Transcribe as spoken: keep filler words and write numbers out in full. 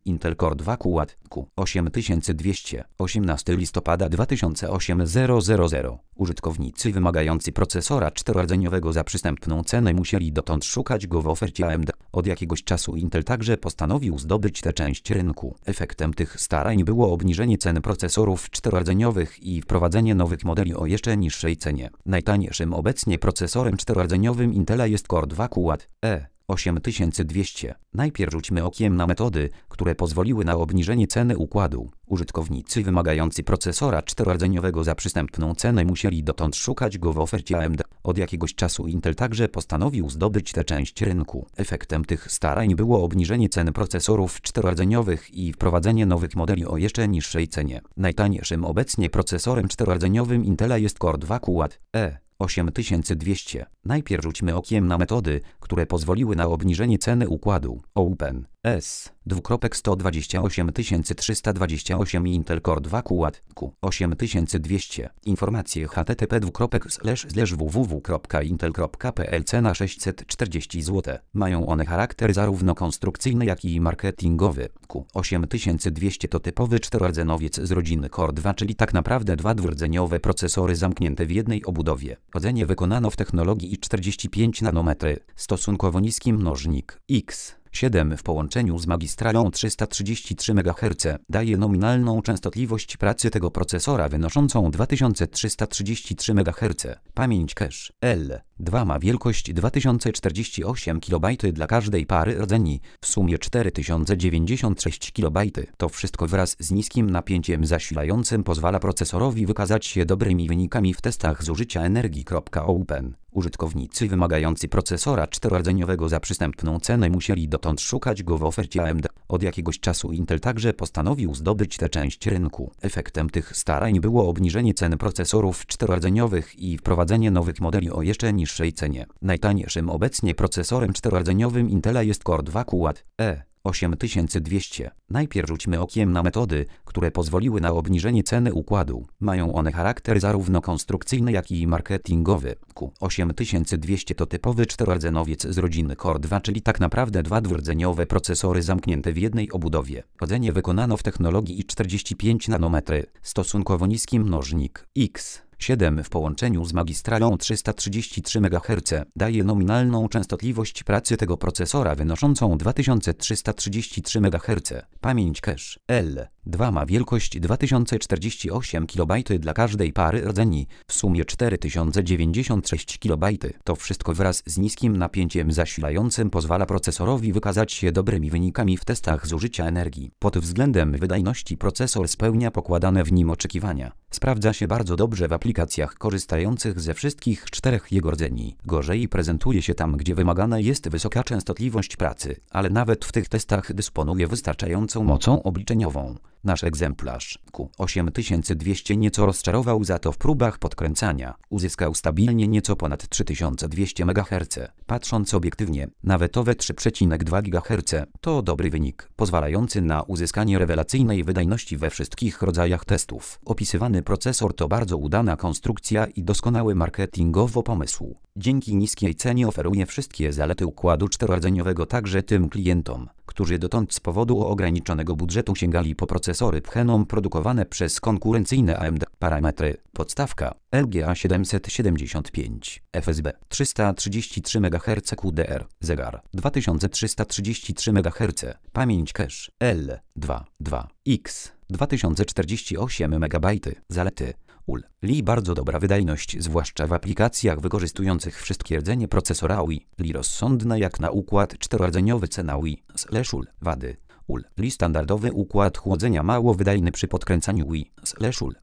Intel Core dwa Quad Q osiem tysięcy dwieście, osiemnastego listopada dwa tysiące osiemnastego. Użytkownicy wymagający procesora czterordzeniowego za przystępną cenę musieli dotąd szukać go w ofercie A M D. Od jakiegoś czasu Intel także postanowił zdobyć tę część rynku. Efektem tych starań było obniżenie cen procesorów czterordzeniowych i wprowadzenie nowych modeli o jeszcze niższej cenie. Najtańszym obecnie procesorem czterordzeniowym Intela jest Core dwa Quad E osiem tysięcy dwieście. Najpierw rzućmy okiem na metody, które pozwoliły na obniżenie ceny układu. Użytkownicy wymagający procesora czterordzeniowego za przystępną cenę musieli dotąd szukać go w ofercie A M D. Od jakiegoś czasu Intel także postanowił zdobyć tę część rynku. Efektem tych starań było obniżenie cen procesorów czterordzeniowych i wprowadzenie nowych modeli o jeszcze niższej cenie. Najtańszym obecnie procesorem czterordzeniowym Intela jest Core dwa Quad E osiem tysięcy dwieście. Najpierw rzućmy okiem na metody, które pozwoliły na obniżenie ceny układu. Open S sto dwadzieścia osiem tysięcy trzysta dwadzieścia osiem i Intel Core dwa Quad Q osiem tysięcy dwieście. Informacje h t t p w w w kropka intel kropka p l. Cena sześćset czterdzieści złotych. Mają one charakter zarówno konstrukcyjny, jak i marketingowy. Q osiem tysięcy dwieście to typowy czterordzenowiec z rodziny Core dwa, czyli tak naprawdę dwa dwurdzeniowe procesory zamknięte w jednej obudowie. Chodzenie wykonano w technologii i czterdzieści pięć nanometrów. Stosunkowo niski mnożnik X siedem w połączeniu z magistralą trzysta trzydzieści trzy megaherce daje nominalną częstotliwość pracy tego procesora wynoszącą dwa tysiące trzysta trzydzieści trzy megaherce. Pamięć cache L dwa ma wielkość dwa tysiące czterdzieści osiem kilobajtów dla każdej pary rdzeni, w sumie cztery tysiące dziewięćdziesiąt sześć kilobajtów. To wszystko wraz z niskim napięciem zasilającym pozwala procesorowi wykazać się dobrymi wynikami w testach zużycia energii. Open. Użytkownicy wymagający procesora czterordzeniowego za przystępną cenę musieli dotąd szukać go w ofercie A M D. Od jakiegoś czasu Intel także postanowił zdobyć tę część rynku. Efektem tych starań było obniżenie cen procesorów czterordzeniowych i wprowadzenie nowych modeli o jeszcze niższej cenie. Najtańszym obecnie procesorem czterordzeniowym Intela jest Core dwa Quad E osiem tysięcy dwieście. Najpierw rzućmy okiem na metody, które pozwoliły na obniżenie ceny układu. Mają one charakter zarówno konstrukcyjny, jak i marketingowy. Q osiem tysięcy dwieście to typowy czterordzenowiec z rodziny Core dwa, czyli tak naprawdę dwa dwurdzeniowe procesory zamknięte w jednej obudowie. Chodzenie wykonano w technologii i czterdzieści pięć nanometrów. Stosunkowo niski mnożnik X siedem w połączeniu z magistralą trzysta trzydzieści trzy megaherce daje nominalną częstotliwość pracy tego procesora wynoszącą dwa tysiące trzysta trzydzieści trzy megaherce. Pamięć cache L dwa ma wielkość dwa tysiące czterdzieści osiem kilobajtów dla każdej pary rdzeni, w sumie cztery tysiące dziewięćdziesiąt sześć kilobajtów. To wszystko wraz z niskim napięciem zasilającym pozwala procesorowi wykazać się dobrymi wynikami w testach zużycia energii. Pod względem wydajności procesor spełnia pokładane w nim oczekiwania. Sprawdza się bardzo dobrze w aplikacjach korzystających ze wszystkich czterech jego rdzeni. Gorzej prezentuje się tam, gdzie wymagana jest wysoka częstotliwość pracy, ale nawet w tych testach dysponuje wystarczającą mocą obliczeniową. Nasz egzemplarz Q osiem tysięcy dwieście nieco rozczarował za to w próbach podkręcania. Uzyskał stabilnie nieco ponad trzy tysiące dwieście megaherców. Patrząc obiektywnie, nawet owe trzy przecinek dwa gigaherca to dobry wynik, pozwalający na uzyskanie rewelacyjnej wydajności we wszystkich rodzajach testów. Opisywany procesor to bardzo udana konstrukcja i doskonały marketingowo pomysł. Dzięki niskiej cenie oferuje wszystkie zalety układu czterordzeniowego także tym klientom, którzy dotąd z powodu ograniczonego budżetu sięgali po procesory Phenom produkowane przez konkurencyjne A M D. Parametry: podstawka L G A siedemset siedemdziesiąt pięć, F S B trzysta trzydzieści trzy megaherce, Q D R, zegar dwa tysiące trzysta trzydzieści trzy megaherce, pamięć cache L dwa dwa X dwa tysiące czterdzieści osiem megabajtów. Zalety: U L Li bardzo dobra wydajność, zwłaszcza w aplikacjach wykorzystujących wszystkie rdzenie procesora U I. Li rozsądna jak na układ czterordzeniowy, cena U I slash U L. Wady: U L Li standardowy układ chłodzenia mało wydajny przy podkręcaniu U I slash U L.